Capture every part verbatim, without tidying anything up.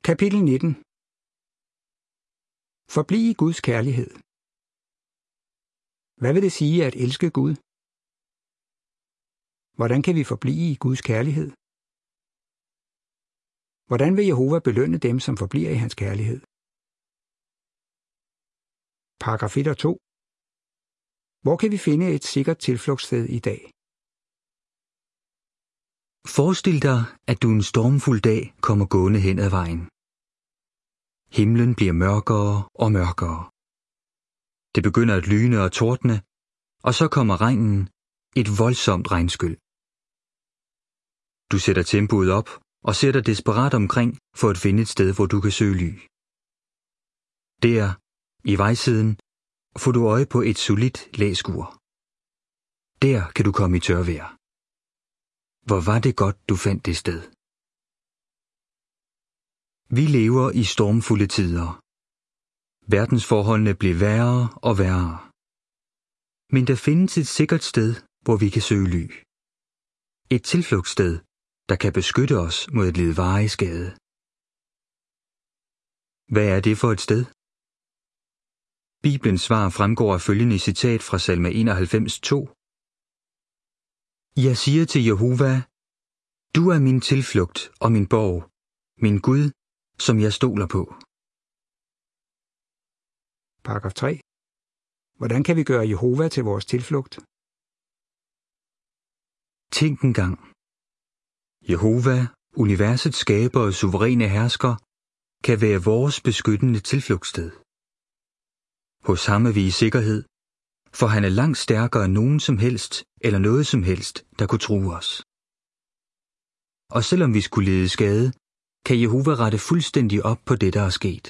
Kapitel nitten. Forbliv i Guds kærlighed. Hvad vil det sige at elske Gud? Hvordan kan vi forblive i Guds kærlighed? Hvordan vil Jehova belønne dem, som forbliver i hans kærlighed? Paragraf et og to. Hvor kan vi finde et sikkert tilflugtssted i dag? Forestil dig, at du en stormfuld dag kommer gående hen ad vejen. Himlen bliver mørkere og mørkere. Det begynder at lyne og tordne, og så kommer regnen, et voldsomt regnskyl. Du sætter tempoet op og ser dig desperat omkring for at finde et sted, hvor du kan søge ly. Der, i vejsiden, får du øje på et solidt læskur. Der kan du komme i tørvejr. Hvor var det godt, du fandt det sted. Vi lever i stormfulde tider. Verdensforholdene bliver værre og værre. Men der findes et sikkert sted, hvor vi kan søge ly. Et tilflugtssted, der kan beskytte os mod at lide varig skade. Hvad er det for et sted? Bibelens svar fremgår af følgende citat fra salme enoghalvfems to. Jeg siger til Jehova, du er min tilflugt og min borg, min Gud, som jeg stoler på. Paragraf tre. Hvordan kan vi gøre Jehova til vores tilflugt? Tænk engang. Jehova, universets skaber og suveræne hersker, kan være vores beskyttende tilflugtssted. Hos ham er vi i sikkerhed, for han er langt stærkere end nogen som helst eller noget som helst, der kunne true os. Og selvom vi skulle lide skade, kan Jehova rette fuldstændig op på det, der er sket.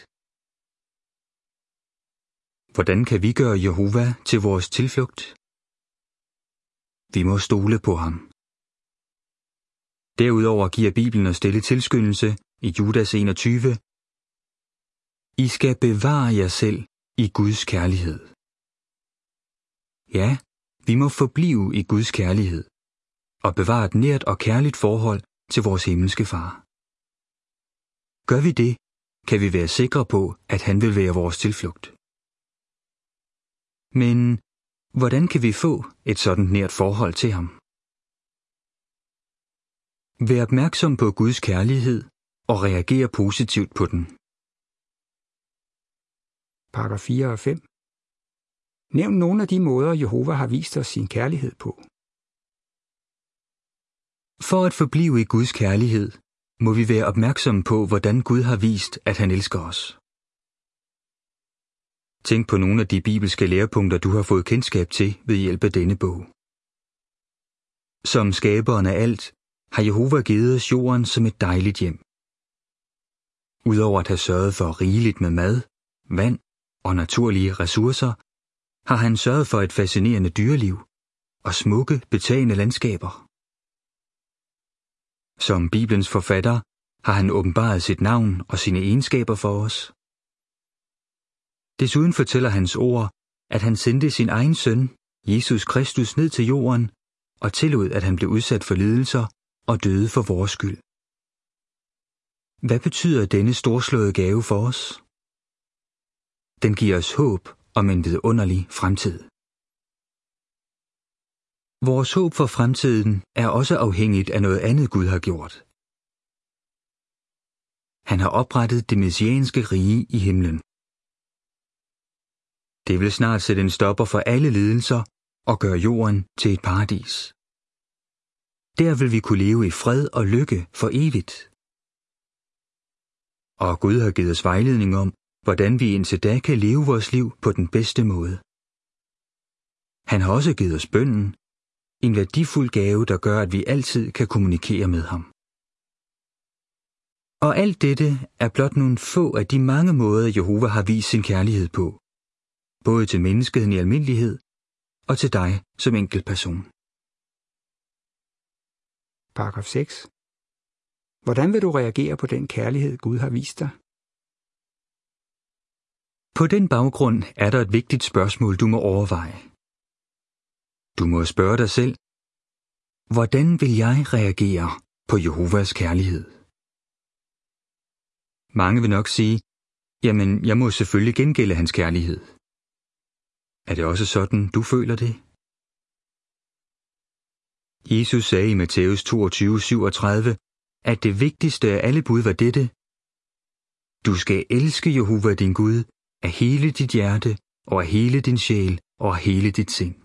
Hvordan kan vi gøre Jehova til vores tilflugt? Vi må stole på ham. Derudover giver Bibelen os stille tilskyndelse i Judas enogtyve. I skal bevare jer selv i Guds kærlighed. Ja, vi må forblive i Guds kærlighed og bevare et nært og kærligt forhold til vores himmelske far. Gør vi det, kan vi være sikre på, at han vil være vores tilflugt. Men hvordan kan vi få et sådan nært forhold til ham? Vær opmærksom på Guds kærlighed og reager positivt på den. Paragraf fire og fem. Nævn nogle af de måder, Jehova har vist os sin kærlighed på. For at forblive i Guds kærlighed, må vi være opmærksomme på, hvordan Gud har vist, at han elsker os. Tænk på nogle af de bibelske lærepunkter, du har fået kendskab til ved hjælp af denne bog. Som skaberen af alt, har Jehova givet os jorden som et dejligt hjem. Udover at have sørget for rigeligt med mad, vand og naturlige ressourcer, har han sørget for et fascinerende dyreliv og smukke, betagende landskaber. Som Bibelens forfatter har han åbenbaret sit navn og sine egenskaber for os. Desuden fortæller hans ord, at han sendte sin egen søn, Jesus Kristus, ned til jorden og tillod, at han blev udsat for lidelser og døde for vores skyld. Hvad betyder denne storslåede gave for os? Den giver os håb om en vidunderlig fremtid. Vores håb for fremtiden er også afhængigt af noget andet Gud har gjort. Han har oprettet det messianske rige i himlen. Det vil snart sætte en stopper for alle lidelser og gøre jorden til et paradis. Der vil vi kunne leve i fred og lykke for evigt. Og Gud har givet os vejledning om, hvordan vi indtil da kan leve vores liv på den bedste måde. Han har også givet os bønnen, en værdifuld gave, der gør, at vi altid kan kommunikere med ham. Og alt dette er blot nogle få af de mange måder, Jehova har vist sin kærlighed på, både til menneskeheden i almindelighed og til dig som enkeltperson. Paragraf seks. Hvordan vil du reagere på den kærlighed, Gud har vist dig? På den baggrund er der et vigtigt spørgsmål, du må overveje. Du må spørge dig selv, hvordan vil jeg reagere på Jehovas kærlighed? Mange vil nok sige, jamen, jeg må selvfølgelig gengælde hans kærlighed. Er det også sådan, du føler det? Jesus sagde i Matthæus toogtyve syvogtredive, at det vigtigste af alle bud var dette: Du skal elske Jehova din Gud af hele dit hjerte, og af hele din sjæl, og af hele dit sind.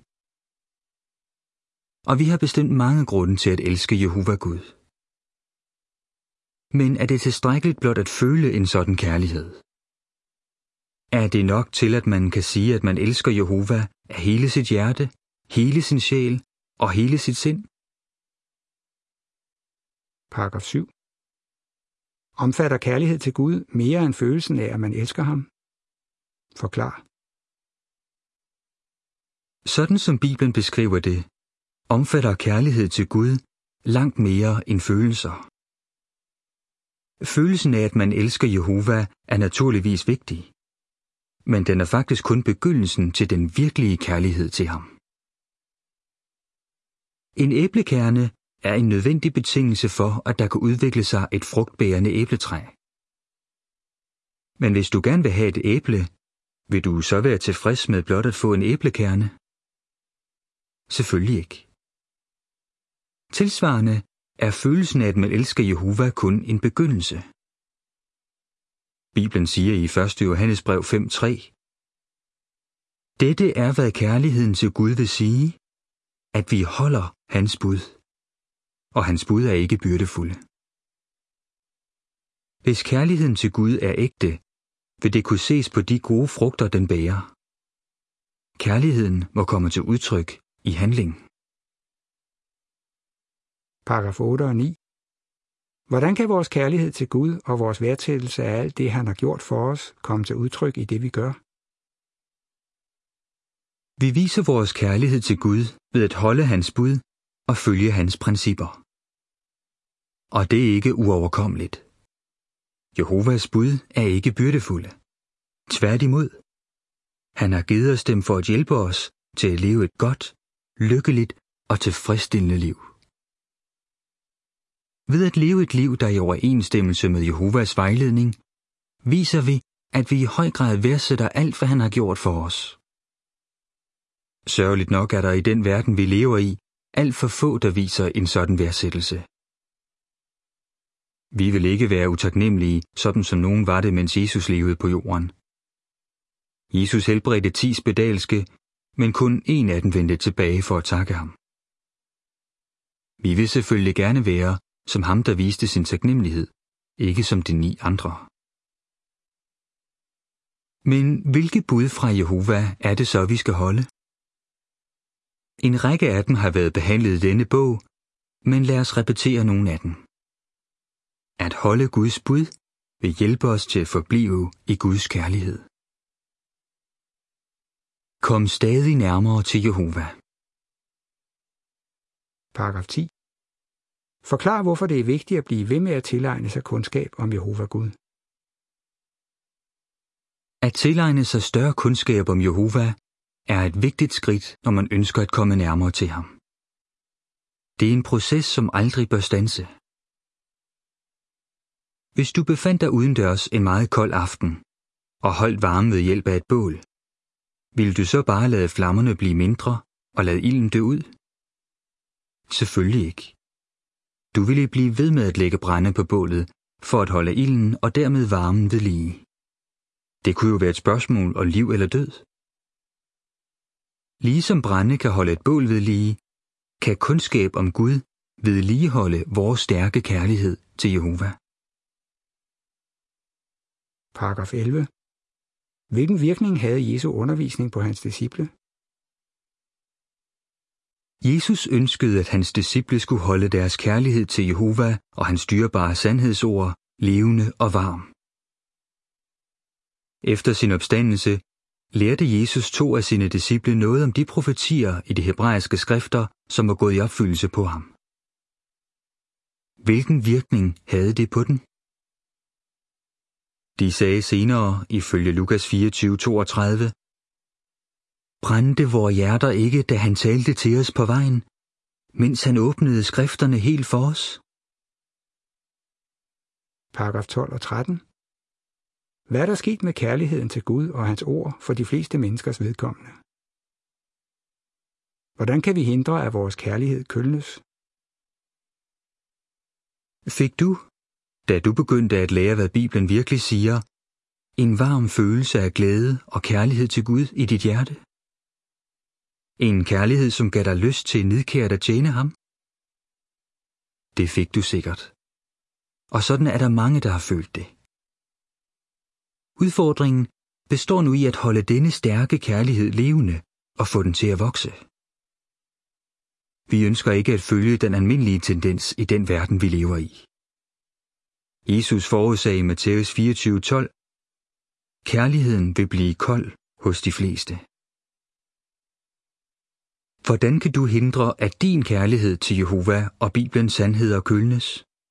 Og vi har bestemt mange grunde til at elske Jehova Gud. Men er det tilstrækkeligt blot at føle en sådan kærlighed? Er det nok til, at man kan sige, at man elsker Jehova af hele sit hjerte, hele sin sjæl og hele sit sind? Paragraf syv. Omfatter kærlighed til Gud mere end følelsen af, at man elsker ham? Forklar. Sådan som Bibelen beskriver det, omfatter kærlighed til Gud langt mere end følelser. Følelsen af, at man elsker Jehova, er naturligvis vigtig, men den er faktisk kun begyndelsen til den virkelige kærlighed til ham. En æblekerne er en nødvendig betingelse for, at der kan udvikle sig et frugtbærende æbletræ. Men hvis du gerne vil have et æble, vil du så være tilfreds med blot at få en æblekerne? Selvfølgelig ikke. Tilsvarende er følelsen af, at man elsker Jehova, kun en begyndelse. Bibelen siger i første Johannes brev fem tre, Dette er, hvad kærligheden til Gud vil sige, at vi holder hans bud, og hans bud er ikke byrdefulde. Hvis kærligheden til Gud er ægte, vil det kunne ses på de gode frugter, den bærer. Kærligheden må komme til udtryk i handling. Paragraf otte og ni. Hvordan kan vores kærlighed til Gud og vores værdsættelse af alt det, han har gjort for os, komme til udtryk i det, vi gør? Vi viser vores kærlighed til Gud ved at holde hans bud og følge hans principper. Og det er ikke uoverkommeligt. Jehovas bud er ikke byrdefulde. Tværtimod. Han har givet os dem for at hjælpe os til at leve et godt, lykkeligt og tilfredsstillende liv. Ved at leve et liv, der er i overensstemmelse med Jehovas vejledning, viser vi, at vi i høj grad værdsætter alt, hvad han har gjort for os. Sørgeligt nok er der i den verden, vi lever i, alt for få, der viser en sådan værdsættelse. Vi vil ikke være utaknemmelige, sådan som nogen var det, mens Jesus levede på jorden. Jesus helbredte ti spedalske, men kun en af dem vendte tilbage for at takke ham. Vi vil selvfølgelig gerne være som ham, der viste sin taknemmelighed, ikke som de ni andre. Men hvilke bud fra Jehova er det så, vi skal holde? En række af dem har været behandlet i denne bog, men lad os repetere nogle af dem. At holde Guds bud vil hjælpe os til at forblive i Guds kærlighed. Kom stadig nærmere til Jehova. Paragraf ti. Forklar, hvorfor det er vigtigt at blive ved med at tilegne sig kundskab om Jehova Gud. At tilegne sig større kundskab om Jehova er et vigtigt skridt, når man ønsker at komme nærmere til ham. Det er en proces, som aldrig bør standse. Hvis du befandt dig udendørs en meget kold aften og holdt varme ved hjælp af et bål, ville du så bare lade flammerne blive mindre og lade ilden dø ud? Selvfølgelig ikke. Du ville blive ved med at lægge brænde på bålet for at holde ilden og dermed varmen ved lige. Det kunne jo være et spørgsmål om liv eller død. Ligesom brænde kan holde et bål ved lige, kan kundskab om Gud vedligeholde vores stærke kærlighed til Jehova. Paragraf elleve. Hvilken virkning havde Jesu undervisning på hans disciple? Jesus ønskede, at hans disciple skulle holde deres kærlighed til Jehova og hans dyrebare sandhedsord levende og varm. Efter sin opstandelse lærte Jesus to af sine disciple noget om de profetier i de hebraiske skrifter, som var gået i opfyldelse på ham. Hvilken virkning havde det på dem? De sagde senere, ifølge Lukas fireogtyve toogtredive, brændte vore hjerter ikke, da han talte til os på vejen, mens han åbnede skrifterne helt for os? Paragraf tolv og tretten. Hvad er der sket med kærligheden til Gud og hans ord for de fleste menneskers vedkommende? Hvordan kan vi hindre, at vores kærlighed kølnes? Fik du, da du begyndte at lære, hvad Bibelen virkelig siger, en varm følelse af glæde og kærlighed til Gud i dit hjerte? En kærlighed, som gav dig lyst til nidkært at tjene ham? Det fik du sikkert. Og sådan er der mange, der har følt det. Udfordringen består nu i at holde denne stærke kærlighed levende og få den til at vokse. Vi ønsker ikke at følge den almindelige tendens i den verden, vi lever i. Jesus forudsagde i Matthæus fireogtyve tolv, kærligheden vil blive kold hos de fleste. Hvordan kan du hindre, at din kærlighed til Jehova og Bibelens sandheder kølnes?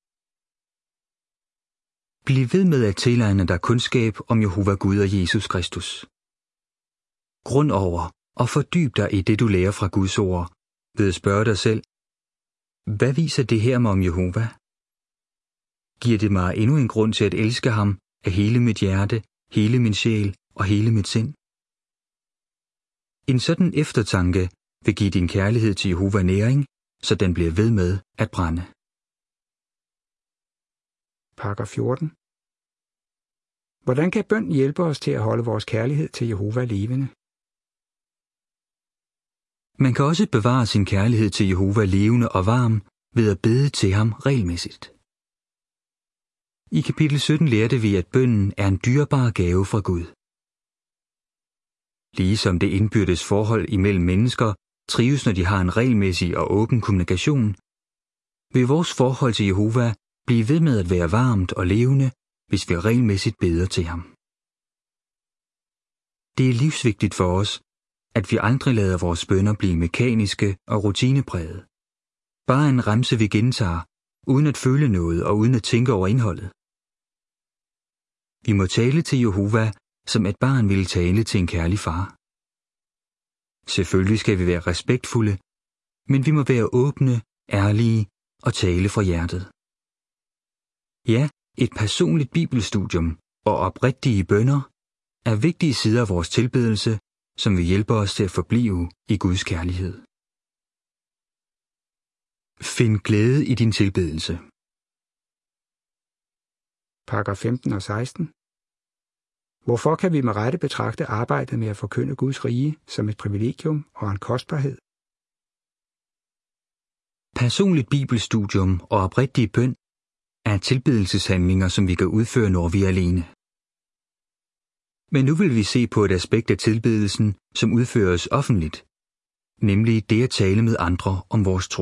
Bliv ved med at tilegne dig kundskab om Jehova Gud og Jesus Kristus. Grund over og fordyb dig i det, du lærer fra Guds ord, ved at spørge dig selv, hvad viser det her mig om Jehova? Giver det mig endnu en grund til at elske ham af hele mit hjerte, hele min sjæl og hele mit sind? En sådan eftertanke vil give din kærlighed til Jehova næring, så den bliver ved med at brænde. Paragraf fjorten. Hvordan kan bøn hjælpe os til at holde vores kærlighed til Jehova levende? Man kan også bevare sin kærlighed til Jehova levende og varm ved at bede til ham regelmæssigt. I kapitel sytten lærte vi, at bønnen er en dyrebar gave fra Gud. Ligesom det indbyrdes forhold imellem mennesker trives, når de har en regelmæssig og åben kommunikation, vil vores forhold til Jehova blive ved med at være varmt og levende, hvis vi regelmæssigt beder til ham. Det er livsvigtigt for os, at vi aldrig lader vores bønner blive mekaniske og rutinepræget. Bare en remse vi gentager, uden at føle noget og uden at tænke over indholdet. Vi må tale til Jehova, som et barn ville tale til en kærlig far. Selvfølgelig skal vi være respektfulde, men vi må være åbne, ærlige og tale fra hjertet. Ja, et personligt bibelstudium og oprigtige bønner er vigtige sider af vores tilbedelse, som vil hjælpe os til at forblive i Guds kærlighed. Find glæde i din tilbedelse. Paragraf femten og seksten. Hvorfor kan vi med rette betragte arbejdet med at forkynde Guds rige som et privilegium og en kostbarhed? Personligt bibelstudium og oprigtig bøn er tilbedelseshandlinger, som vi kan udføre, når vi er alene. Men nu vil vi se på et aspekt af tilbedelsen, som udføres offentligt, nemlig det at tale med andre om vores tro.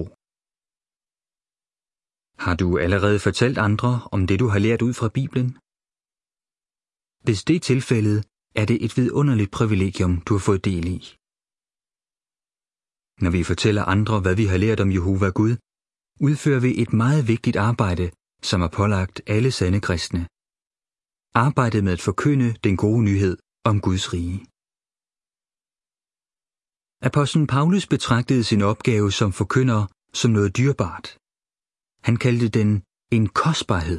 Har du allerede fortalt andre om det, du har lært ud fra Bibelen? Hvis det er tilfældet, er det et vidunderligt privilegium, du har fået del i. Når vi fortæller andre, hvad vi har lært om Jehova Gud, udfører vi et meget vigtigt arbejde, som er pålagt alle sande kristne. Arbejdet med at forkynde den gode nyhed om Guds rige. Apostlen Paulus betragtede sin opgave som forkynder som noget dyrebart. Han kaldte den en kostbarhed.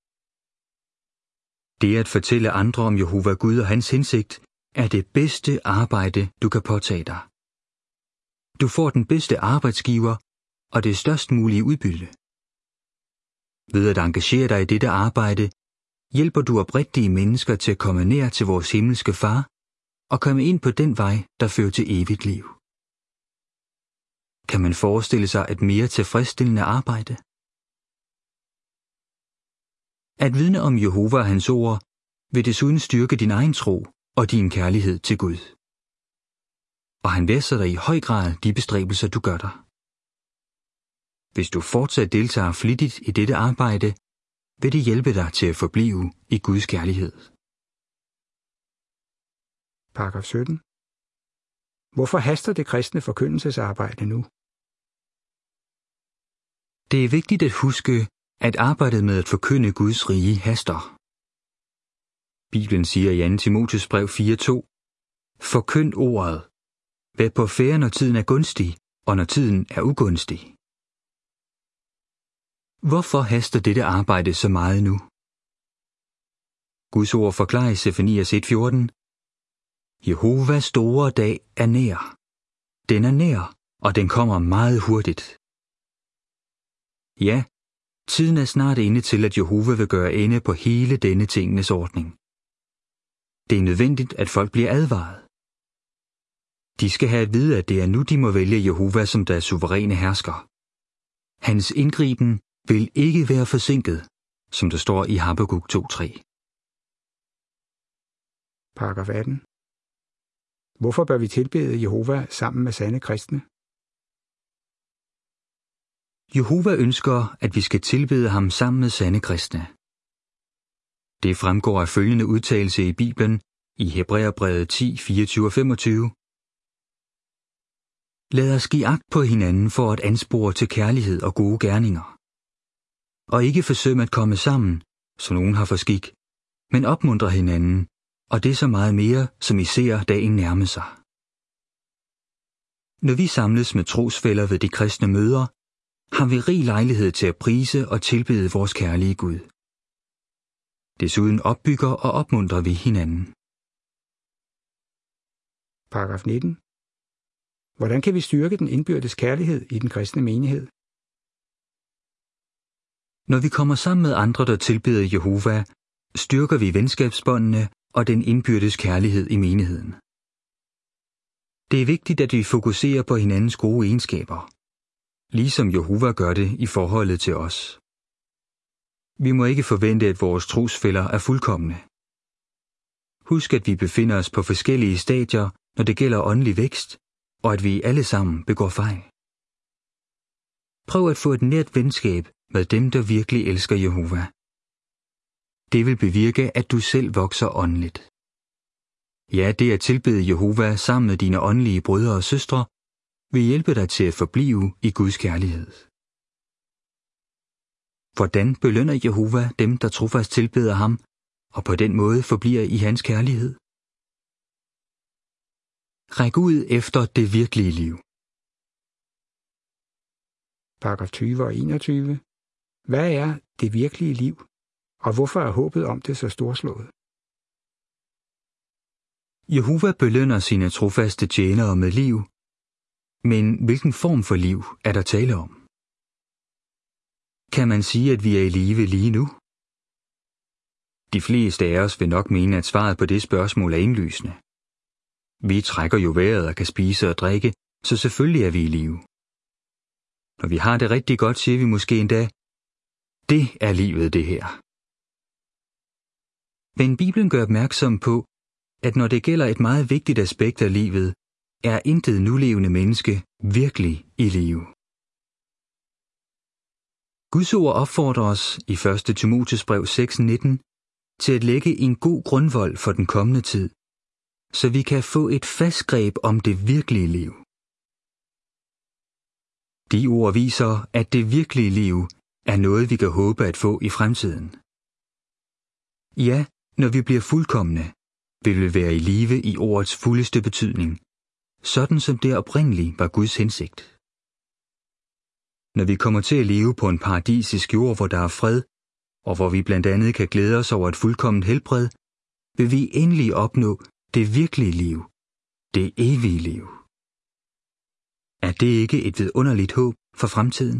Det at fortælle andre om Jehova Gud og hans hensigt er det bedste arbejde, du kan påtage dig. Du får den bedste arbejdsgiver og det størst mulige udbytte. Ved at engagere dig i dette arbejde, hjælper du oprigtige mennesker til at komme nær til vores himmelske far og komme ind på den vej, der fører til evigt liv. Kan man forestille sig et mere tilfredsstillende arbejde? At vidne om Jehova og hans ord vil desuden styrke din egen tro og din kærlighed til Gud. Og han værdsætter i høj grad de bestræbelser, du gør dig. Hvis du fortsat deltager flittigt i dette arbejde, vil det hjælpe dig til at forblive i Guds kærlighed. Paragraf sytten. Hvorfor haster det kristne forkyndelsesarbejde nu? Det er vigtigt at huske, at arbejdet med at forkynde Guds rige haster. Bibelen siger i anden Timotheus brev fire to, forkynd ordet, vær på færde, når tiden er gunstig, og når tiden er ugunstig. Hvorfor haster dette arbejde så meget nu? Guds ord forklarer i Sefanias et fjorten: Jehovas store dag er nær. Den er nær, og den kommer meget hurtigt. Ja, tiden er snart inde til, at Jehova vil gøre ende på hele denne tingenes ordning. Det er nødvendigt, at folk bliver advaret. De skal have at vide, at det er nu, de må vælge Jehova som deres suveræne hersker. Hans indgriben vil ikke være forsinket, som der står i Habakuk to tre. Paragraf atten. Hvorfor bør vi tilbede Jehova sammen med sande kristne? Jehova ønsker, at vi skal tilbede ham sammen med sande kristne. Det fremgår af følgende udtalelse i Bibelen i Hebræerbrevet ti, fireogtyve og femogtyve. Lad os give agt på hinanden for at anspore til kærlighed og gode gerninger. Og ikke forsømme at komme sammen, som nogen har for skik, men opmuntre hinanden, og det så meget mere, som I ser dagen nærme sig. Når vi samles med trosfæller ved de kristne møder, har vi rig lejlighed til at prise og tilbede vores kærlige Gud. Desuden opbygger og opmuntrer vi hinanden. Paragraf nitten. Hvordan kan vi styrke den indbyrdes kærlighed i den kristne menighed? Når vi kommer sammen med andre, der tilbeder Jehova, styrker vi venskabsbåndene og den indbyrdes kærlighed i menigheden. Det er vigtigt, at vi fokuserer på hinandens gode egenskaber, ligesom Jehova gør det i forholdet til os. Vi må ikke forvente, at vores trosfæller er fuldkomne. Husk, at vi befinder os på forskellige stadier, når det gælder åndelig vækst, og at vi alle sammen begår fejl. Prøv at få et nært venskab med dem, der virkelig elsker Jehova. Det vil bevirke, at du selv vokser åndeligt. Ja, det at tilbede Jehova sammen med dine åndelige brødre og søstre vil hjælpe dig til at forblive i Guds kærlighed. Hvordan belønner Jehova dem, der trofast tilbeder ham, og på den måde forbliver i hans kærlighed? Ræk ud efter det virkelige liv. Paragraf tyve og enogtyve. Hvad er det virkelige liv, og hvorfor er håbet om det så storslået? Jehova belønner sine trofaste tjenere med liv, men hvilken form for liv er der tale om? Kan man sige, at vi er i live lige nu? De fleste af os vil nok mene, at svaret på det spørgsmål er indlysende. Vi trækker jo vejret og kan spise og drikke, så selvfølgelig er vi i live. Når vi har det rigtig godt, siger vi måske endda, det er livet det her. Men Bibelen gør opmærksom på, at når det gælder et meget vigtigt aspekt af livet, er intet nulevende menneske virkelig i live. Guds ord opfordrer os i første Timotheus brev seks nitten til at lægge en god grundvold for den kommende tid, så vi kan få et fast greb om det virkelige liv. De ord viser, at det virkelige liv er noget, vi kan håbe at få i fremtiden. Ja, når vi bliver fuldkomne, vil vi være i live i ordets fuldeste betydning, sådan som det oprindeligt var Guds hensigt. Når vi kommer til at leve på en paradisisk jord, hvor der er fred, og hvor vi blandt andet kan glæde os over et fuldkomment helbred, vil vi endelig opnå det virkelige liv, det evige liv. Er det ikke et vidunderligt håb for fremtiden?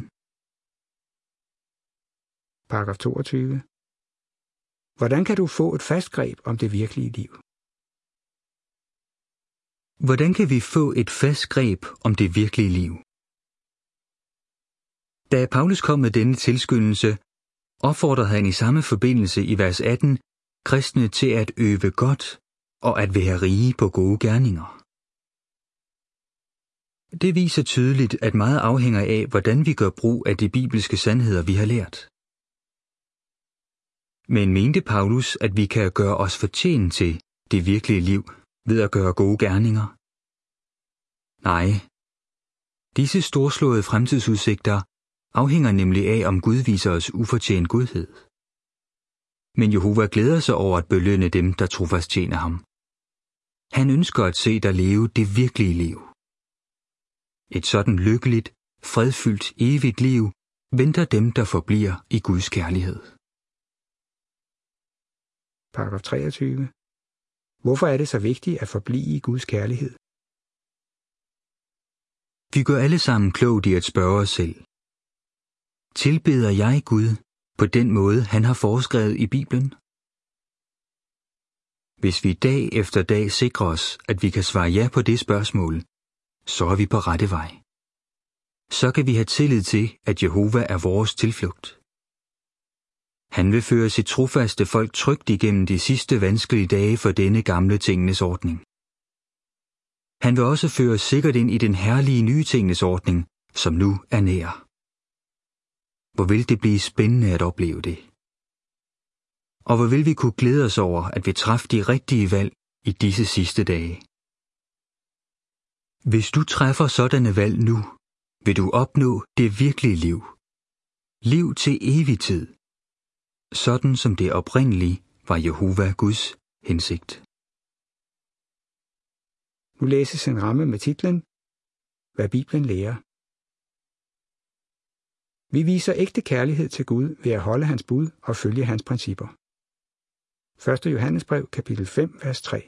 Paragraf toogtyve. Hvordan kan du få et fast greb om det virkelige liv? Hvordan kan vi få et fast greb om det virkelige liv? Da Paulus kom med denne tilskyndelse, opfordrede han i samme forbindelse i vers atten kristne til at øve godt og at være rige på gode gerninger. Det viser tydeligt, at meget afhænger af, hvordan vi gør brug af de bibelske sandheder, vi har lært. Men mente Paulus, at vi kan gøre os fortjent til det virkelige liv ved at gøre gode gerninger? Nej. Disse storslåede fremtidsudsigter afhænger nemlig af, om Gud viser os ufortjent godhed. Men Jehova glæder sig over at belønne dem, der trofast tjener ham. Han ønsker at se dig leve det virkelige liv. Et sådan lykkeligt, fredfyldt, evigt liv venter dem, der forbliver i Guds kærlighed. paragraf treogtyve. Hvorfor er det så vigtigt at forblive i Guds kærlighed? Vi gør alle sammen klogt i at spørge os selv. Tilbeder jeg Gud på den måde, han har foreskrevet i Bibelen? Hvis vi dag efter dag sikrer os, at vi kan svare ja på det spørgsmål, så er vi på rette vej. Så kan vi have tillid til, at Jehova er vores tilflugt. Han vil føre sit trofaste folk trygt igennem de sidste vanskelige dage for denne gamle tingenes ordning. Han vil også føre os sikkert ind i den herlige nye tingenes ordning, som nu er nær. Hvor vil det blive spændende at opleve det? Og hvor vil vi kunne glæde os over, at vi træffer de rigtige valg i disse sidste dage? Hvis du træffer sådanne valg nu, vil du opnå det virkelige liv. Liv til evig tid. Sådan som det oprindeligt var Jehova Guds hensigt. Nu læses en ramme med titlen Hvad Bibelen lærer. Vi viser ægte kærlighed til Gud ved at holde hans bud og følge hans principper. første Johannesbrev, kapitel fem, vers tre.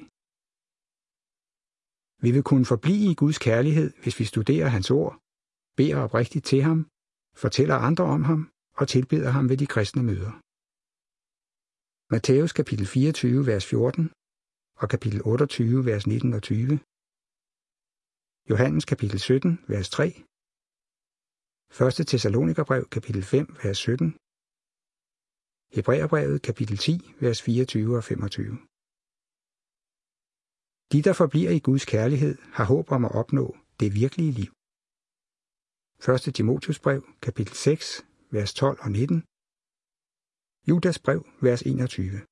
Vi vil kunne forblive i Guds kærlighed, hvis vi studerer hans ord, beder oprigtigt til ham, fortæller andre om ham og tilbeder ham ved de kristne møder. Matthæus kapitel fireogtyve, vers fjorten og kapitel otteogtyve, vers nitten og tyve. Johannes kapitel sytten, vers tre. første Tessalonikerbrev kapitel fem, vers sytten. Hebræerbrevet kapitel ti, vers fireogtyve og femogtyve. De, der forbliver i Guds kærlighed, har håb om at opnå det virkelige liv. første Timotheusbrev kapitel seks, vers tolv og nitten. Judas brev, vers enogtyve.